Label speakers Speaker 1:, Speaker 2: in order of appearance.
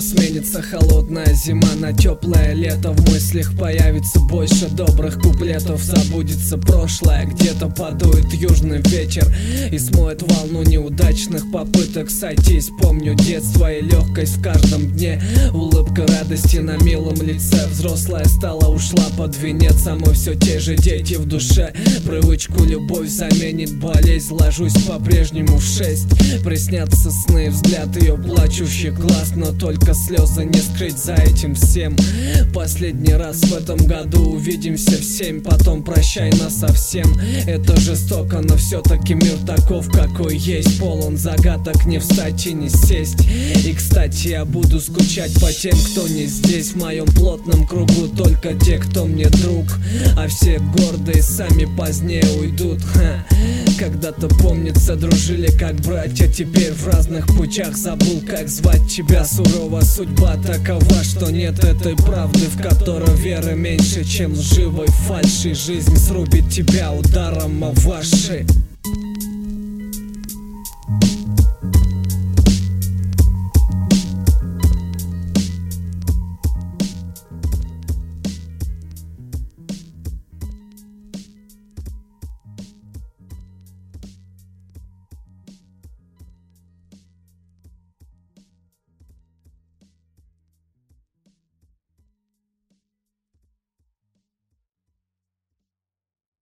Speaker 1: сменится холодная зима на теплое лето. В мыслях появится больше добрых куплетов. Забудется прошлое, где-то подует южный ветер и смоет волну неудачных попыток сойтись. Помню детство и легкость в каждом дне, улыбка радости на милом лице. Взрослая стала, ушла под венец, а мы все те же дети в душе. Привычку любовь заменит болезнь, ложусь по-прежнему в 6. Приснятся сны, взгляд ее плачущих глаз, но только слезы не скрыть за этим всем. Последний раз в этом году увидимся в 7, потом прощай насовсем. Это жестоко, но все-таки мир таков, какой есть, полон загадок, не встать и не сесть. И кстати, я буду скучать по тем, кто не здесь. В моем плотном кругу только те, кто мне друг, а все гордые сами позднее уйдут. Когда-то, помнится, дружили как братья, теперь в разных путях. Забыл, как звать тебя, сурова судьба такова, что нет этой правды, в которой веры меньше, чем лживой фальши. Жизнь срубит тебя ударом о ваши.